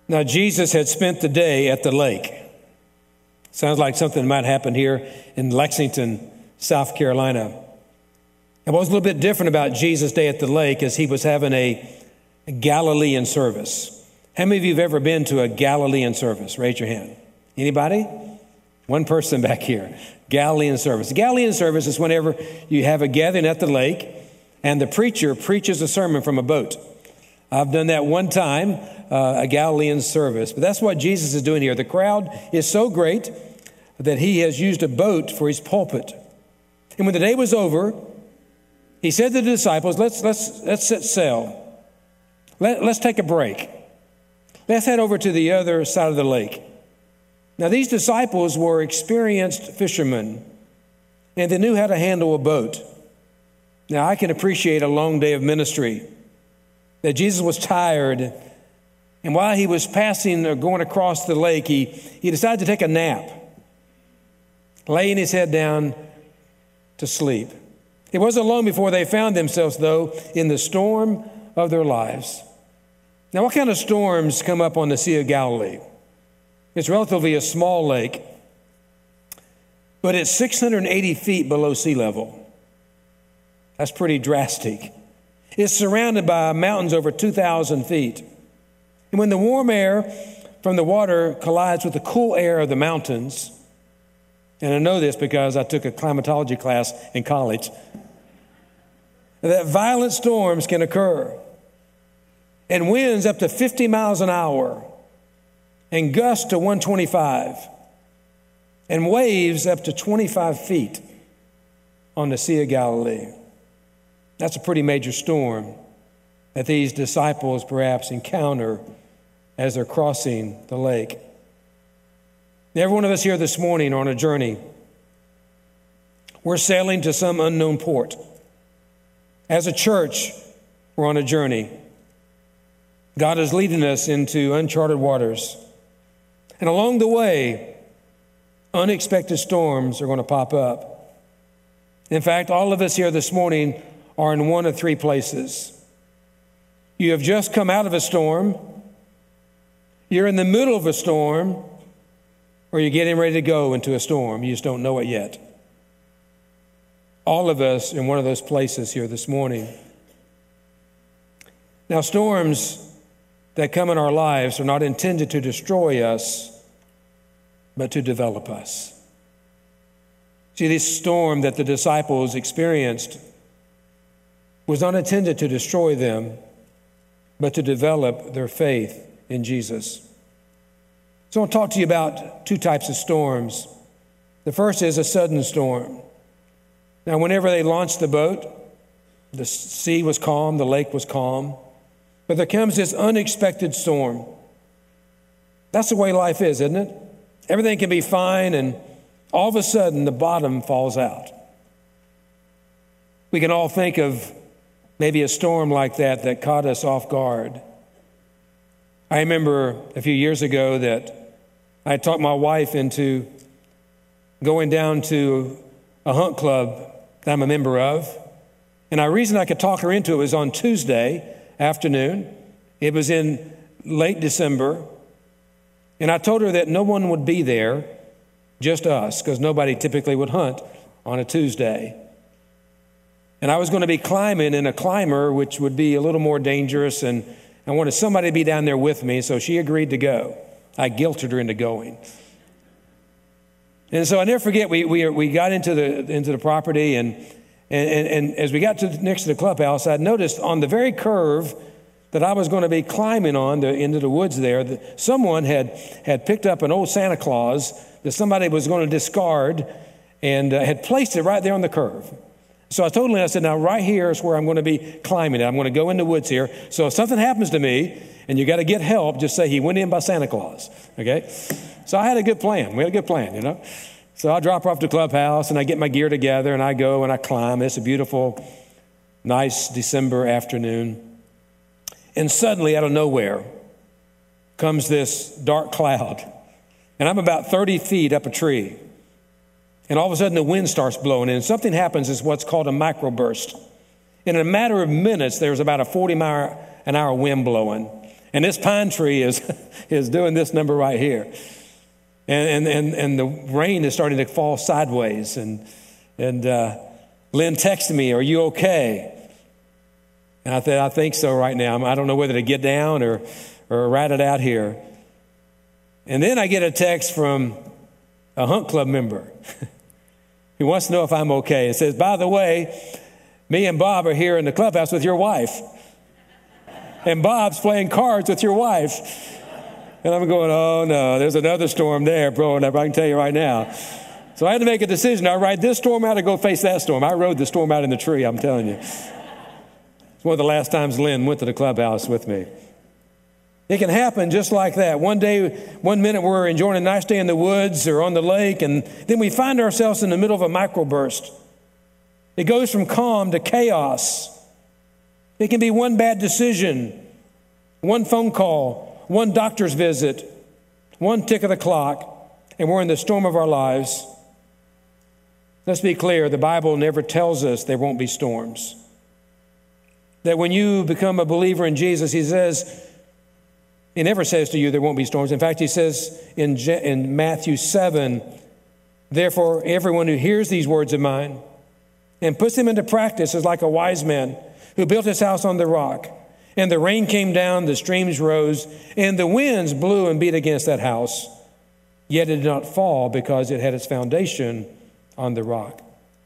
Now, Jesus had spent the day at the lake. Sounds like something might happen here in Lexington, South Carolina. And what was a little bit different about Jesus' day at the lake is he was having a Galilean service. How many of you have ever been to a Galilean service? Raise your hand. Anybody? One person back here. Galilean service. The Galilean service is whenever you have a gathering at the lake and the preacher preaches a sermon from a boat. I've done that one time, a Galilean service. But that's what Jesus is doing here. The crowd is so great that he has used a boat for his pulpit. And when the day was over, he said to the disciples, let's set sail. Let's take a break. Let's head over to the other side of the lake. Now, these disciples were experienced fishermen, and they knew how to handle a boat. Now, I can appreciate a long day of ministry, that Jesus was tired, and while he was passing or going across the lake, he decided to take a nap, laying his head down to sleep. It wasn't long before they found themselves, though, in the storm of their lives. Now, what kind of storms come up on the Sea of Galilee? It's relatively a small lake, but it's 680 feet below sea level. That's pretty drastic. It's surrounded by mountains over 2,000 feet. And when the warm air from the water collides with the cool air of the mountains, and I know this because I took a climatology class in college, that violent storms can occur. And winds up to 50 miles an hour, and gusts to 125, and waves up to 25 feet on the Sea of Galilee. That's a pretty major storm that these disciples perhaps encounter as they're crossing the lake. Every one of us here this morning are on a journey. We're sailing to some unknown port. As a church, we're on a journey. God is leading us into uncharted waters. And along the way, unexpected storms are going to pop up. In fact, all of us here this morning are in one of three places. You have just come out of a storm, you're in the middle of a storm, or you're getting ready to go into a storm. You just don't know it yet. All of us in one of those places here this morning. Now, storms that come in our lives are not intended to destroy us, but to develop us. See, this storm that the disciples experienced was not intended to destroy them, but to develop their faith in Jesus. So I want to talk to you about two types of storms. The first is a sudden storm. Now, whenever they launched the boat, the sea was calm, the lake was calm. But there comes this unexpected storm. That's the way life is, isn't it? Everything can be fine, and all of a sudden, the bottom falls out. We can all think of maybe a storm like that caught us off guard. I remember a few years ago that I talked my wife into going down to a hunt club that I'm a member of. And the reason I could talk her into it was on Tuesday afternoon. It was in late December. And I told her that no one would be there, just us, because nobody typically would hunt on a Tuesday. And I was going to be climbing in a climber, which would be a little more dangerous, and I wanted somebody to be down there with me, so she agreed to go. I guilted her into going. And so I never forget, we got into the property, and as we got next to the clubhouse, I noticed on the very curve that I was going to be climbing on into the woods there, that someone had picked up an old Santa Claus that somebody was going to discard and had placed it right there on the curve. So I told him, I said, now right here is where I'm going to be climbing. I'm going to go in the woods here. So if something happens to me and you got to get help, just say he went in by Santa Claus. Okay? So I had a good plan. We had a good plan, you know. So I drop her off to the clubhouse and I get my gear together and I go and I climb. It's a beautiful, nice December afternoon. And suddenly out of nowhere comes this dark cloud. And I'm about 30 feet up a tree. And all of a sudden the wind starts blowing and something happens is what's called a microburst. In a matter of minutes, there's about a 40-mile-an-hour wind blowing. And this pine tree is doing this number right here. And the rain is starting to fall sideways. And Lynn texted me, "Are you okay?" And I said, "I think so right now. I don't know whether to get down or ride it out here." And then I get a text from a Hunt Club member. He wants to know if I'm okay. It says, "By the way, me and Bob are here in the clubhouse with your wife. And Bob's playing cards with your wife." And I'm going, "Oh no, there's another storm there, bro. I can tell you right now." So I had to make a decision. I ride this storm out or go face that storm. I rode the storm out in the tree, I'm telling you. It's one of the last times Lynn went to the clubhouse with me. It can happen just like that. One minute we're enjoying a nice day in the woods or on the lake, and then we find ourselves in the middle of a microburst. It goes from calm to chaos. It can be one bad decision, one phone call, one doctor's visit, one tick of the clock, and we're in the storm of our lives. Let's be clear, the Bible never tells us there won't be storms. That when you become a believer in Jesus, he never says to you there won't be storms. In fact, he says in Matthew 7, "Therefore, everyone who hears these words of mine and puts them into practice is like a wise man who built his house on the rock. And the rain came down, the streams rose, and the winds blew and beat against that house. Yet it did not fall because it had its foundation on the rock."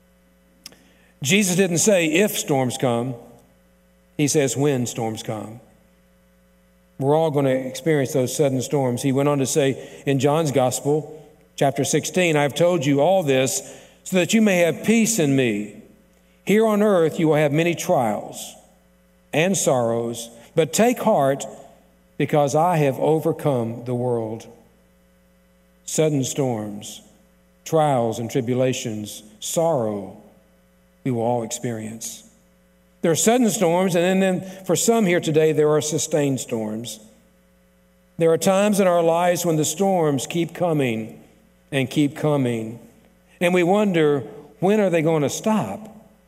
Jesus didn't say if storms come. He says when storms come. We're all going to experience those sudden storms. He went on to say in John's Gospel, chapter 16, "I have told you all this so that you may have peace in me. Here on earth you will have many trials and sorrows, but take heart because I have overcome the world." Sudden storms, trials and tribulations, sorrow, we will all experience. There are sudden storms, and then for some here today, there are sustained storms. There are times in our lives when the storms keep coming and keep coming, and we wonder, when are they going to stop?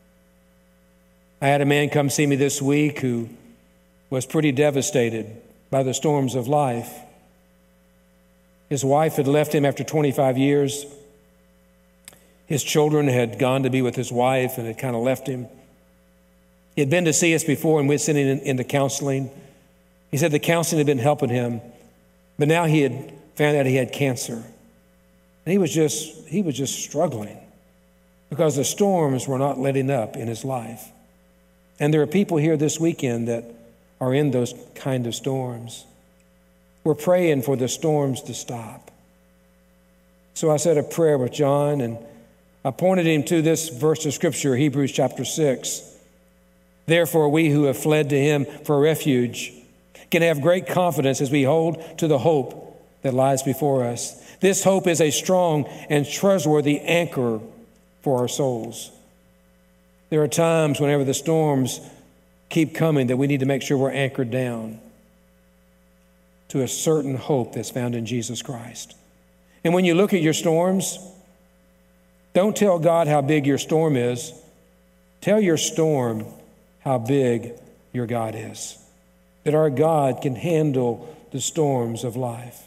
I had a man come see me this week who was pretty devastated by the storms of life. His wife had left him after 25 years. His children had gone to be with his wife and had kind of left him. He had been to see us before and we sent him into counseling. He said the counseling had been helping him, but now he had found out he had cancer. And he was just struggling because the storms were not letting up in his life. And there are people here this weekend that are in those kind of storms. We're praying for the storms to stop. So I said a prayer with John, and I pointed him to this verse of Scripture, Hebrews chapter 6. "Therefore, we who have fled to him for refuge can have great confidence as we hold to the hope that lies before us. This hope is a strong and trustworthy anchor for our souls." There are times whenever the storms keep coming that we need to make sure we're anchored down to a certain hope that's found in Jesus Christ. And when you look at your storms, don't tell God how big your storm is. Tell your storm how big your God is. That our God can handle the storms of life.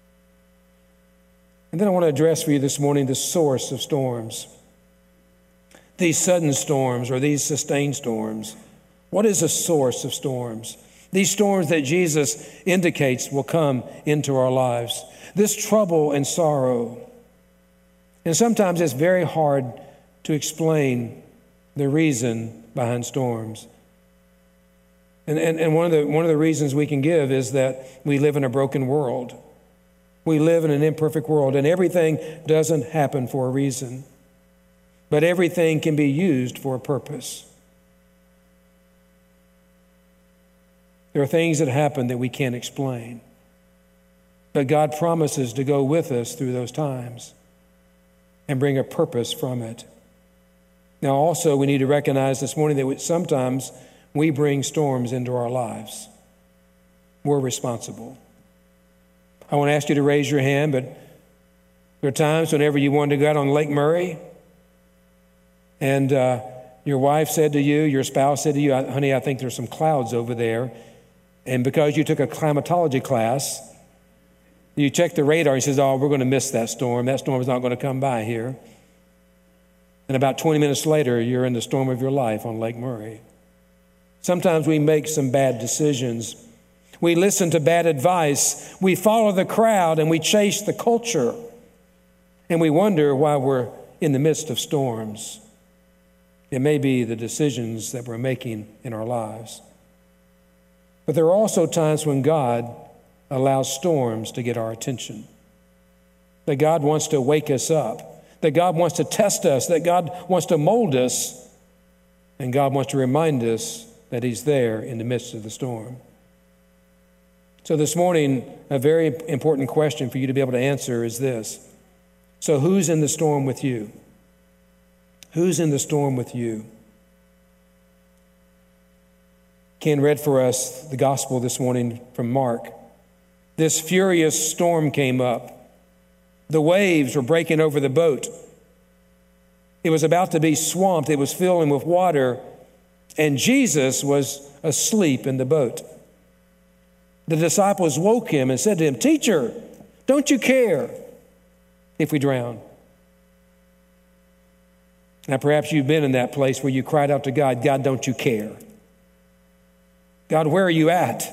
And then I want to address for you this morning the source of storms. These sudden storms or these sustained storms. What is the source of storms? These storms that Jesus indicates will come into our lives. This trouble and sorrow. And sometimes it's very hard to explain the reason behind storms. And one of the reasons we can give is that we live in a broken world. We live in an imperfect world, and everything doesn't happen for a reason. But everything can be used for a purpose. There are things that happen that we can't explain. But God promises to go with us through those times and bring a purpose from it. Now, also, we need to recognize this morning that sometimes we bring storms into our lives. We're responsible. I want to ask you to raise your hand, but there are times whenever you wanted to go out on Lake Murray and your wife said to you, your spouse said to you, "Honey, I think there's some clouds over there." And because you took a climatology class, you check the radar, he says, oh, we're going to miss that storm. That storm is not going to come by here. And about 20 minutes later, you're in the storm of your life on Lake Murray. Sometimes we make some bad decisions. We listen to bad advice. We follow the crowd and we chase the culture. And we wonder why we're in the midst of storms. It may be the decisions that we're making in our lives. But there are also times when God allows storms to get our attention. That God wants to wake us up. That God wants to test us. That God wants to mold us. And God wants to remind us that He's there in the midst of the storm. So this morning, a very important question for you to be able to answer is this. So who's in the storm with you? Who's in the storm with you? Ken read for us the gospel this morning from Mark. This furious storm came up. The waves were breaking over the boat. It was about to be swamped. It was filling with water. And Jesus was asleep in the boat. The disciples woke him and said to him, "Teacher, don't you care if we drown?" Now, perhaps you've been in that place where you cried out to God, "God, don't you care? God, where are you at?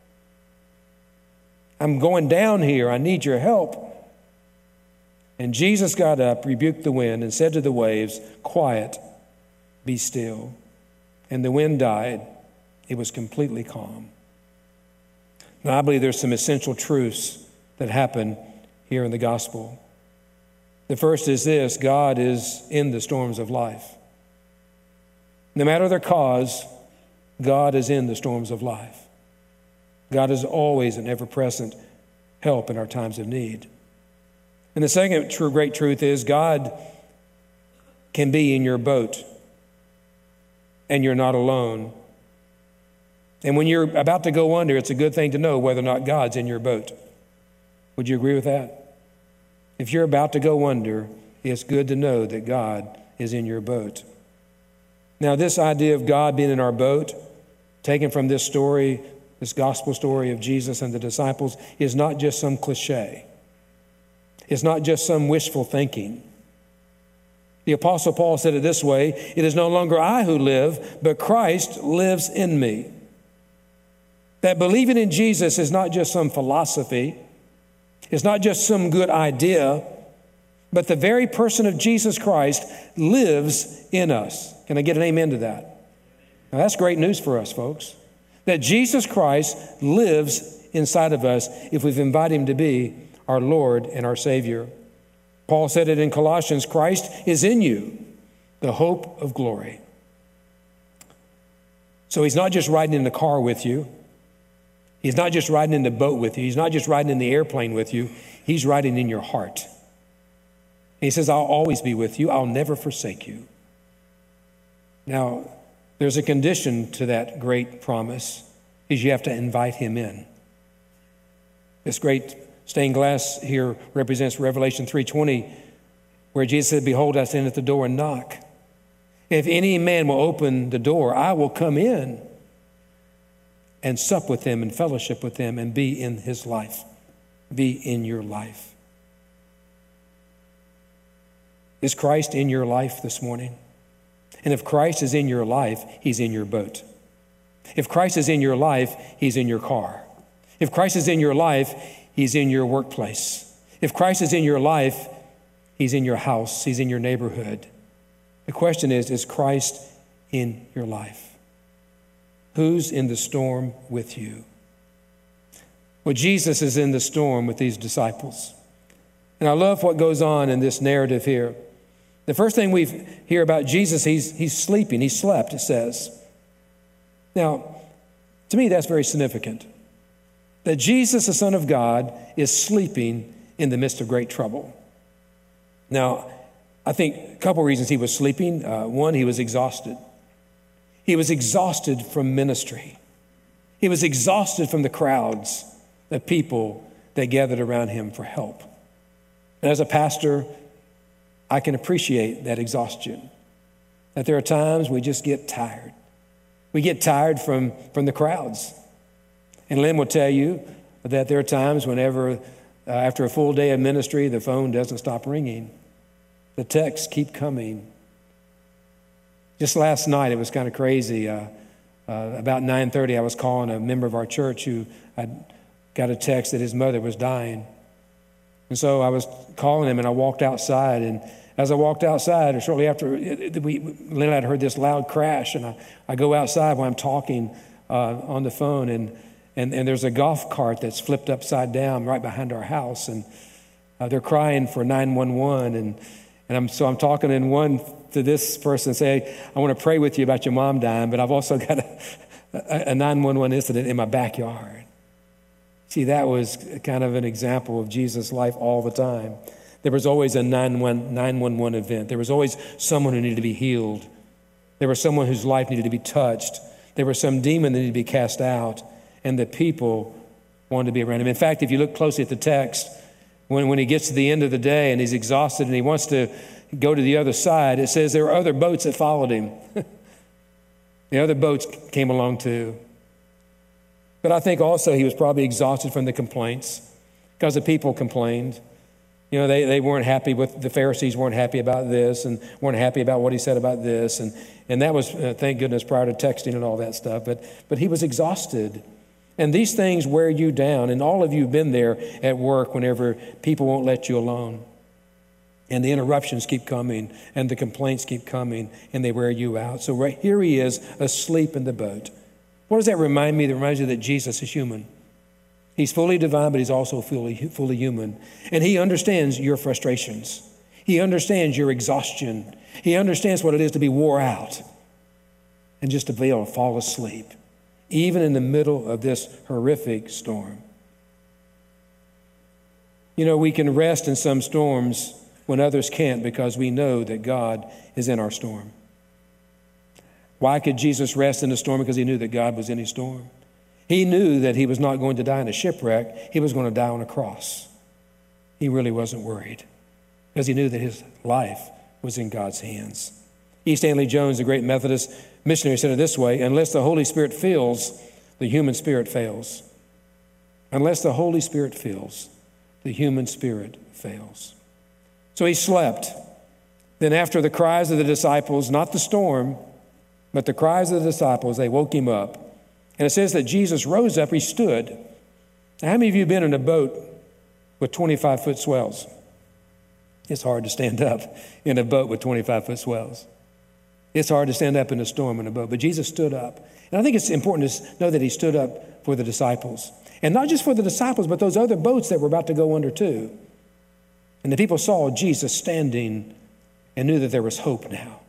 I'm going down here. I need your help." And Jesus got up, rebuked the wind, and said to the waves, "Quiet, be still." And the wind died. It was completely calm. Now, I believe there's some essential truths that happen here in the gospel. The first is this: God is in the storms of life. No matter their cause, God is in the storms of life. God is always an ever-present help in our times of need. And the second great truth is God can be in your boat, and you're not alone. And when you're about to go under, it's a good thing to know whether or not God's in your boat. Would you agree with that? If you're about to go under, it's good to know that God is in your boat. Now, this idea of God being in our boat, taken from this story, this gospel story of Jesus and the disciples, is not just some cliche. It's not just some wishful thinking. The Apostle Paul said it this way: "It is no longer I who live, but Christ lives in me." That believing in Jesus is not just some philosophy. It's not just some good idea, but the very person of Jesus Christ lives in us. Can I get an amen to that? Now, that's great news for us, folks. That Jesus Christ lives inside of us if we've invited Him to be our Lord and our Savior. Paul said it in Colossians, "Christ is in you, the hope of glory." So He's not just riding in the car with you. He's not just riding in the boat with you. He's not just riding in the airplane with you. He's riding in your heart. And He says, "I'll always be with you. I'll never forsake you." Now, there's a condition to that great promise, is you have to invite Him in. This great stained glass here represents Revelation 3:20, where Jesus said, "Behold, I stand at the door and knock. If any man will open the door, I will come in and sup with him and fellowship with him and be in his life, be in your life." Is Christ in your life this morning? And if Christ is in your life, He's in your boat. If Christ is in your life, He's in your car. If Christ is in your life, He's in your workplace. If Christ is in your life, He's in your house, He's in your neighborhood. The question is Christ in your life? Who's in the storm with you? Well, Jesus is in the storm with these disciples. And I love what goes on in this narrative here. The first thing we hear about Jesus, he's sleeping. He slept, it says. Now, to me, that's very significant. That Jesus, the Son of God, is sleeping in the midst of great trouble. Now, I think a couple reasons he was sleeping. One, he was exhausted. He was exhausted from ministry. He was exhausted from the crowds of people that gathered around him for help. And as a pastor, I can appreciate that exhaustion. That there are times we just get tired. We get tired from the crowds. And Lynn will tell you that there are times whenever, after a full day of ministry, the phone doesn't stop ringing. The texts keep coming. Just last night, it was kind of crazy. About 9:30, I was calling a member of our church who had got a text that his mother was dying. And so I was calling him, and I walked outside. And as I walked outside, or shortly after, Lynn and I had heard this loud crash. And I go outside while I'm talking on the phone, and there's a golf cart that's flipped upside down right behind our house. And they're crying for 911. And I'm talking to this person, say, I want to pray with you about your mom dying, but I've also got a 911 incident in my backyard. See, that was kind of an example of Jesus' life all the time. There was always a 911 event. There was always someone who needed to be healed. There was someone whose life needed to be touched. There was some demon that needed to be cast out, and the people wanted to be around him. In fact, if you look closely at the text, when he gets to the end of the day and he's exhausted and he wants to go to the other side, it says there were other boats that followed him. The other boats came along too. But I think also he was probably exhausted from the complaints because the people complained. You know, they weren't happy with, the Pharisees weren't happy about this and weren't happy about what he said about this. And that was, thank goodness, prior to texting and all that stuff. But he was exhausted. And these things wear you down. And all of you have been there at work whenever people won't let you alone. And the interruptions keep coming, and the complaints keep coming, and they wear you out. So right here he is, asleep in the boat. What does that remind me? That reminds you that Jesus is human. He's fully divine, but he's also fully human. And he understands your frustrations. He understands your exhaustion. He understands what it is to be wore out and just to be able to fall asleep, even in the middle of this horrific storm. You know, we can rest in some storms when others can't because we know that God is in our storm. Why could Jesus rest in the storm? Because he knew that God was in his storm. He knew that he was not going to die in a shipwreck. He was going to die on a cross. He really wasn't worried because he knew that his life was in God's hands. E. Stanley Jones, the great Methodist missionary, said it this way: unless the Holy Spirit fills, the human spirit fails. Unless the Holy Spirit fills, the human spirit fails. So he slept. Then after the cries of the disciples, not the storm, but the cries of the disciples, they woke him up. And it says that Jesus rose up, he stood. Now, how many of you have been in a boat with 25-foot swells? It's hard to stand up in a boat with 25-foot swells. It's hard to stand up in a storm in a boat, but Jesus stood up. And I think it's important to know that he stood up for the disciples. And not just for the disciples, but those other boats that were about to go under too. And the people saw Jesus standing and knew that there was hope now.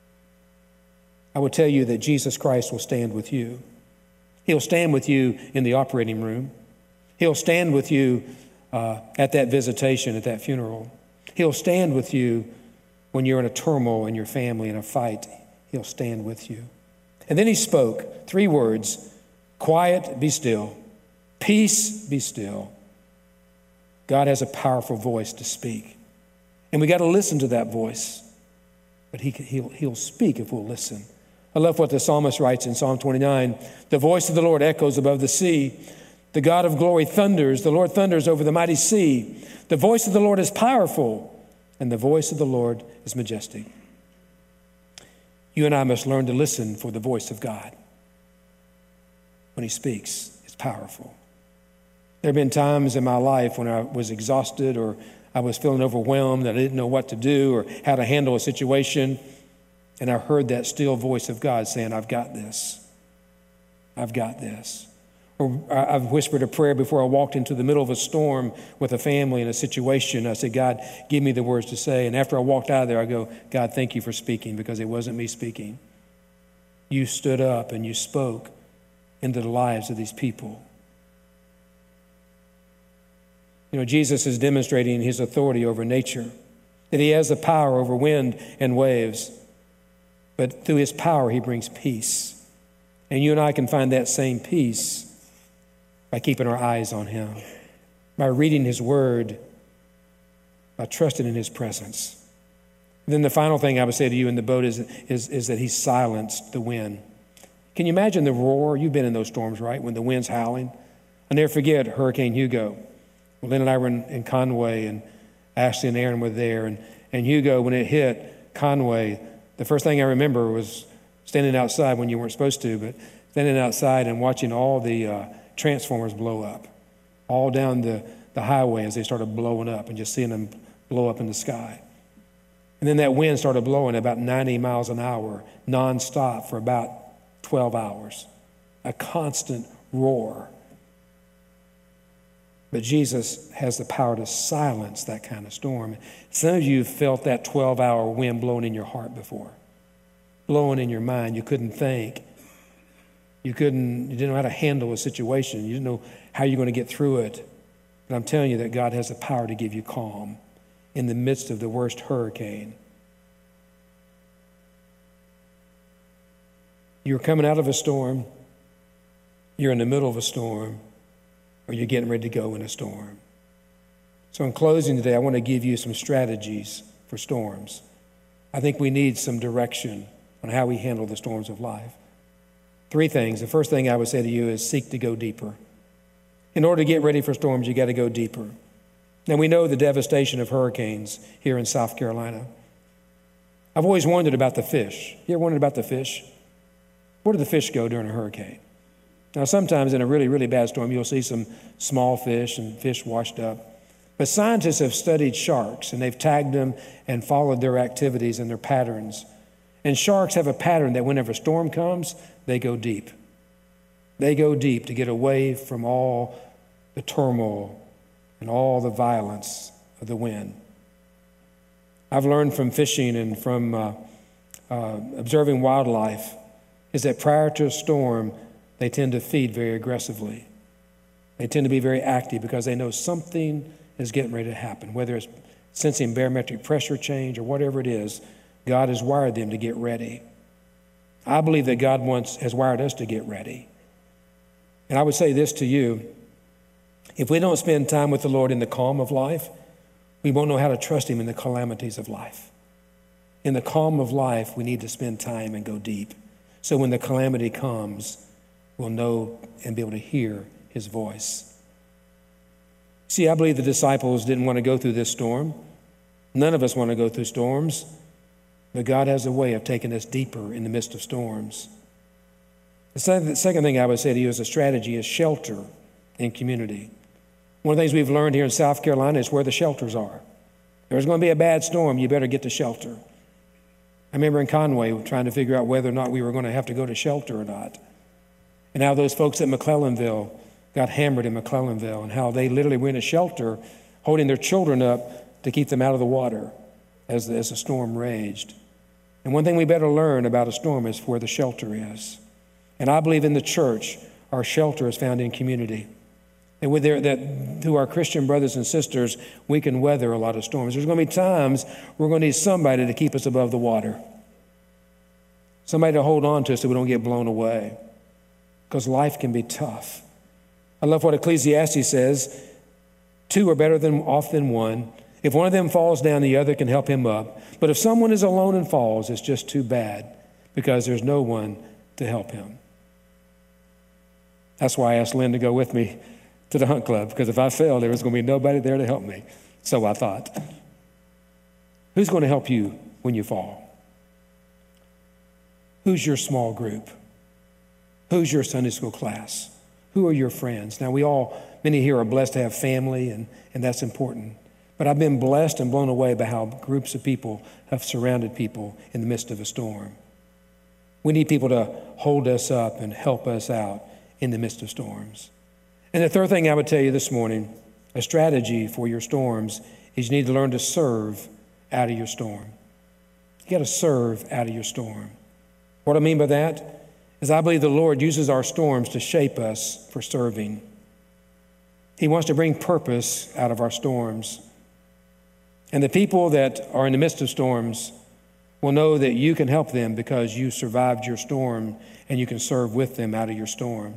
I will tell you that Jesus Christ will stand with you. He'll stand with you in the operating room. He'll stand with you at that visitation, at that funeral. He'll stand with you when you're in a turmoil in your family, in a fight. He'll stand with you. And then he spoke 3 words: quiet, be still. Peace, be still. God has a powerful voice to speak. And we got to listen to that voice. But he'll speak if we'll listen. I love what the psalmist writes in Psalm 29. The voice of the Lord echoes above the sea. The God of glory thunders. The Lord thunders over the mighty sea. The voice of the Lord is powerful, and the voice of the Lord is majestic. You and I must learn to listen for the voice of God. When he speaks, it's powerful. There have been times in my life when I was exhausted or I was feeling overwhelmed, that I didn't know what to do or how to handle a situation. And I heard that still voice of God saying, I've got this. I've got this. Or I've whispered a prayer before I walked into the middle of a storm with a family in a situation. I said, God, give me the words to say. And after I walked out of there, I go, God, thank you for speaking, because it wasn't me speaking. You stood up and you spoke into the lives of these people. You know, Jesus is demonstrating his authority over nature, that he has the power over wind and waves. But through his power, he brings peace. And you and I can find that same peace by keeping our eyes on him, by reading his word, by trusting in his presence. And then the final thing I would say to you in the boat is that he silenced the wind. Can you imagine the roar? You've been in those storms, right? When the wind's howling. I'll never forget Hurricane Hugo. Lynn and I were in Conway, and Ashley and Aaron were there. And Hugo, when it hit Conway, the first thing I remember was standing outside when you weren't supposed to, but standing outside and watching all the transformers blow up, all down the highway as they started blowing up, and just seeing them blow up in the sky. And then that wind started blowing about 90 miles an hour, nonstop for about 12 hours, a constant roar. But Jesus has the power to silence that kind of storm. Some of you have felt that 12-hour wind blowing in your heart before, blowing in your mind. You couldn't think. You didn't know how to handle a situation. You didn't know how you're going to get through it. But I'm telling you that God has the power to give you calm in the midst of the worst hurricane. You're coming out of a storm. You're in the middle of a storm. Or you're getting ready to go in a storm. So in closing today, I want to give you some strategies for storms. I think we need some direction on how we handle the storms of life. 3 things. The first thing I would say to you is seek to go deeper. In order to get ready for storms, you got to go deeper. Now we know the devastation of hurricanes here in South Carolina. I've always wondered about the fish. You ever wondered about the fish? Where do the fish go during a hurricane? Now, sometimes in a really, really bad storm, you'll see some small fish and fish washed up. But scientists have studied sharks, and they've tagged them and followed their activities and their patterns. And sharks have a pattern that whenever a storm comes, they go deep. They go deep to get away from all the turmoil and all the violence of the wind. I've learned from fishing and from observing wildlife is that prior to a storm, they tend to feed very aggressively. They tend to be very active because they know something is getting ready to happen. Whether it's sensing barometric pressure change or whatever it is, God has wired them to get ready. I believe that God has wired us to get ready. And I would say this to you: if we don't spend time with the Lord in the calm of life, we won't know how to trust Him in the calamities of life. In the calm of life, we need to spend time and go deep. So when the calamity comes, we'll know and be able to hear His voice. See, I believe the disciples didn't want to go through this storm. None of us want to go through storms, but God has a way of taking us deeper in the midst of storms. The second thing I would say to you as a strategy is shelter in community. One of the things we've learned here in South Carolina is where the shelters are. If there's going to be a bad storm, you better get to shelter. I remember in Conway trying to figure out whether or not we were going to have to go to shelter or not. And how those folks at McClellanville got hammered in McClellanville, and how they literally were in a shelter holding their children up to keep them out of the water as the storm raged. And one thing we better learn about a storm is where the shelter is. And I believe in the church, our shelter is found in community. And that through our Christian brothers and sisters, we can weather a lot of storms. There's going to be times we're going to need somebody to keep us above the water. Somebody to hold on to us so we don't get blown away. Because life can be tough. I love what Ecclesiastes says: 2 are better off than 1. If one of them falls down, the other can help him up. But if someone is alone and falls, it's just too bad, because there's no one to help him. That's why I asked Lynn to go with me to the hunt club, because if I failed, there was going to be nobody there to help me. So I thought, who's going to help you when you fall? Who's your small group? Who's your Sunday school class? Who are your friends? Now, many here are blessed to have family, and that's important. But I've been blessed and blown away by how groups of people have surrounded people in the midst of a storm. We need people to hold us up and help us out in the midst of storms. And the third thing I would tell you this morning, a strategy for your storms, is you need to learn to serve out of your storm. You got to serve out of your storm. What I mean by that is I believe the Lord uses our storms to shape us for serving. He wants to bring purpose out of our storms. And the people that are in the midst of storms will know that you can help them because you survived your storm, and you can serve with them out of your storm.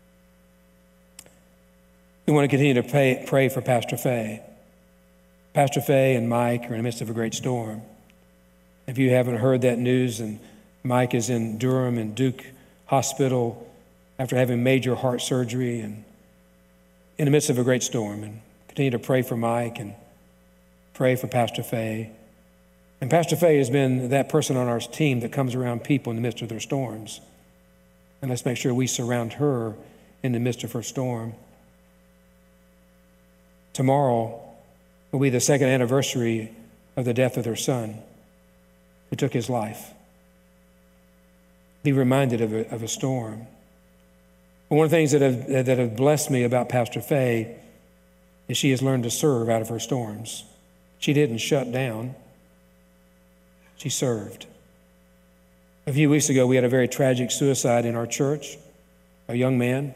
We want to continue to pray for Pastor Faye. Pastor Faye and Mike are in the midst of a great storm. If you haven't heard that news, and Mike is in Durham and Duke Hospital after having major heart surgery, and in the midst of a great storm. And continue to pray for Mike and pray for Pastor Faye. And Pastor Faye has been that person on our team that comes around people in the midst of their storms. And let's make sure we surround her in the midst of her storm. Tomorrow will be the second anniversary of the death of their son who took his life. Be reminded of a storm. One of the things that have blessed me about Pastor Faye is she has learned to serve out of her storms. She didn't shut down. She served. A few weeks ago, we had a very tragic suicide in our church, a young man.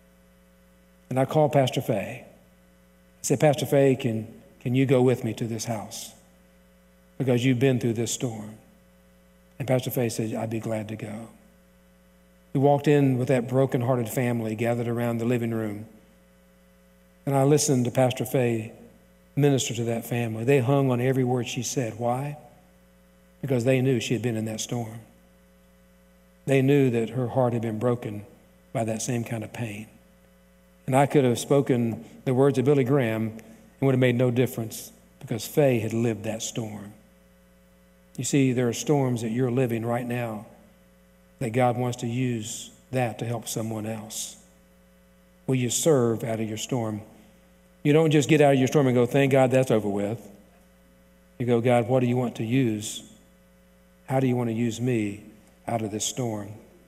And I called Pastor Faye. I said, Pastor Faye, can you go with me to this house? Because you've been through this storm. And Pastor Faye said, I'd be glad to go. We walked in with that broken-hearted family gathered around the living room. And I listened to Pastor Faye minister to that family. They hung on every word she said. Why? Because they knew she had been in that storm. They knew that her heart had been broken by that same kind of pain. And I could have spoken the words of Billy Graham and would have made no difference because Faye had lived that storm. You see, there are storms that you're living right now that God wants to use that to help someone else. Will you serve out of your storm? You don't just get out of your storm and go, thank God that's over with. You go, God, what do you want to use? How do you want to use me out of this storm?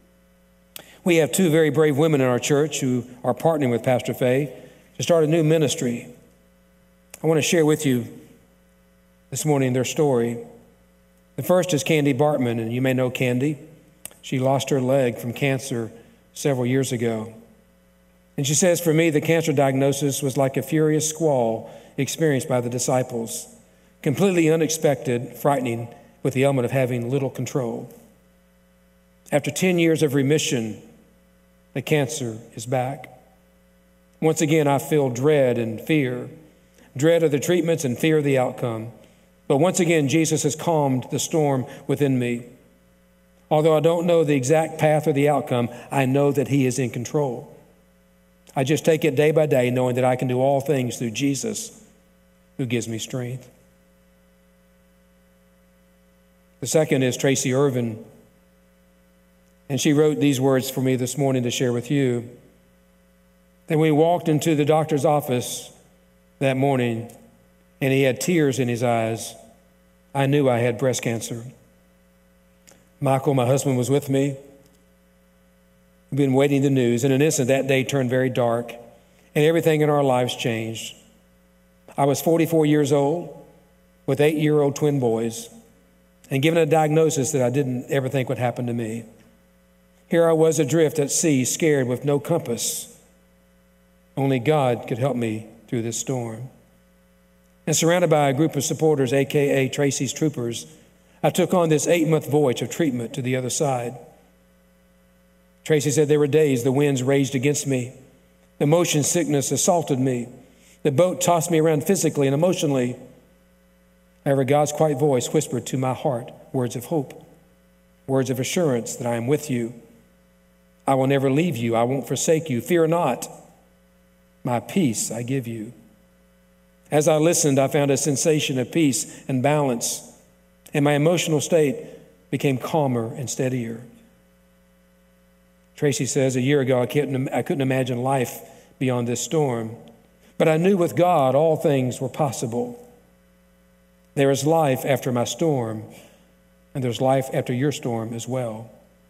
We have two very brave women in our church who are partnering with Pastor Faye to start a new ministry. I want to share with you this morning their story. The first is Candy Bartman, and you may know Candy. She lost her leg from cancer several years ago. And she says, for me, the cancer diagnosis was like a furious squall experienced by the disciples, completely unexpected, frightening, with the element of having little control. After 10 years of remission, the cancer is back. Once again, I feel dread and fear, dread of the treatments and fear of the outcome. But once again, Jesus has calmed the storm within me. Although I don't know the exact path or the outcome, I know that He is in control. I just take it day by day, knowing that I can do all things through Jesus who gives me strength. The second is Tracy Irvin. And she wrote these words for me this morning to share with you. Then we walked into the doctor's office that morning, and he had tears in his eyes. I knew I had breast cancer. Michael, my husband, was with me. We've been waiting the news. In an instant, that day turned very dark, and everything in our lives changed. I was 44 years old with 8-year-old twin boys and given a diagnosis that I didn't ever think would happen to me. Here I was adrift at sea, scared with no compass. Only God could help me through this storm. And surrounded by a group of supporters, a.k.a. Tracy's troopers, I took on this 8-month voyage of treatment to the other side. Tracy said there were days the winds raged against me. The motion sickness assaulted me. The boat tossed me around physically and emotionally. However, God's quiet voice whispered to my heart words of hope, words of assurance that I am with you. I will never leave you. I won't forsake you. Fear not. My peace I give you. As I listened, I found a sensation of peace and balance, and my emotional state became calmer and steadier. Tracy says, a year ago, I couldn't imagine life beyond this storm, but I knew with God all things were possible. There is life after my storm, and there's life after your storm as well.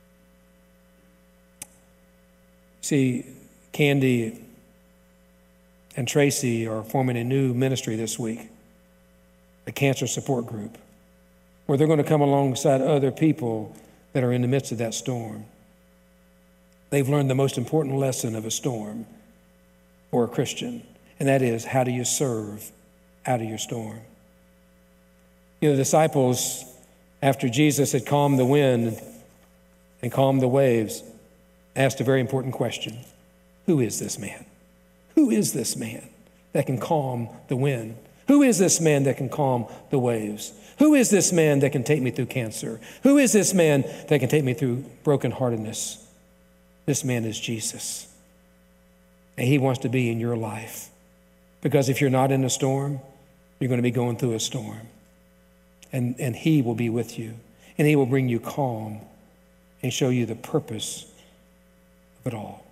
See, Candy and Tracy are forming a new ministry this week, a cancer support group, where they're going to come alongside other people that are in the midst of that storm. They've learned the most important lesson of a storm for a Christian, and that is, how do you serve out of your storm? You know, the disciples, after Jesus had calmed the wind and calmed the waves, asked a very important question. Who is this man? Who is this man that can calm the wind? Who is this man that can calm the waves? Who is this man that can take me through cancer? Who is this man that can take me through brokenheartedness? This man is Jesus. And he wants to be in your life. Because if you're not in a storm, you're going to be going through a storm. And he will be with you. And he will bring you calm and show you the purpose of it all.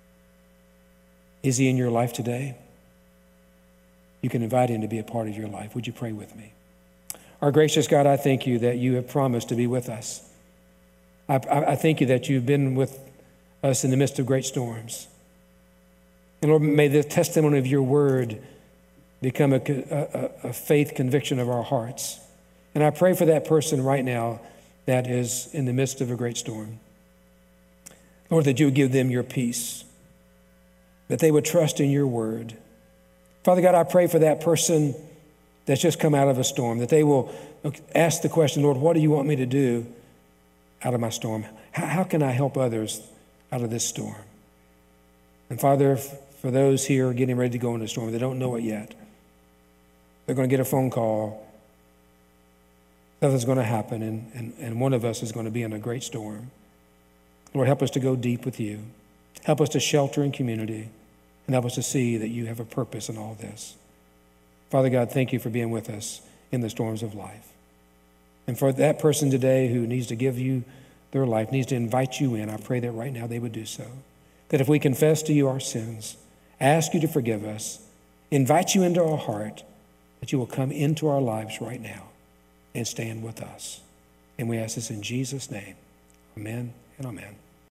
Is he in your life today? You can invite him to be a part of your life. Would you pray with me? Our gracious God, I thank you that you have promised to be with us. I thank you that you've been with us in the midst of great storms. And Lord, may the testimony of your word become a faith conviction of our hearts. And I pray for that person right now that is in the midst of a great storm. Lord, that you would give them your peace, that they would trust in your word. Father God, I pray for that person that's just come out of a storm, that they will ask the question, Lord, what do you want me to do out of my storm? How can I help others out of this storm? And Father, for those here getting ready to go into a storm, they don't know it yet. They're going to get a phone call. Something's going to happen, and one of us is going to be in a great storm. Lord, help us to go deep with you. Help us to shelter in community, and help us to see that you have a purpose in all this. Father God, thank you for being with us in the storms of life. And for that person today who needs to give you their life, needs to invite you in, I pray that right now they would do so. That if we confess to you our sins, ask you to forgive us, invite you into our heart, that you will come into our lives right now and stand with us. And we ask this in Jesus' name. Amen and amen.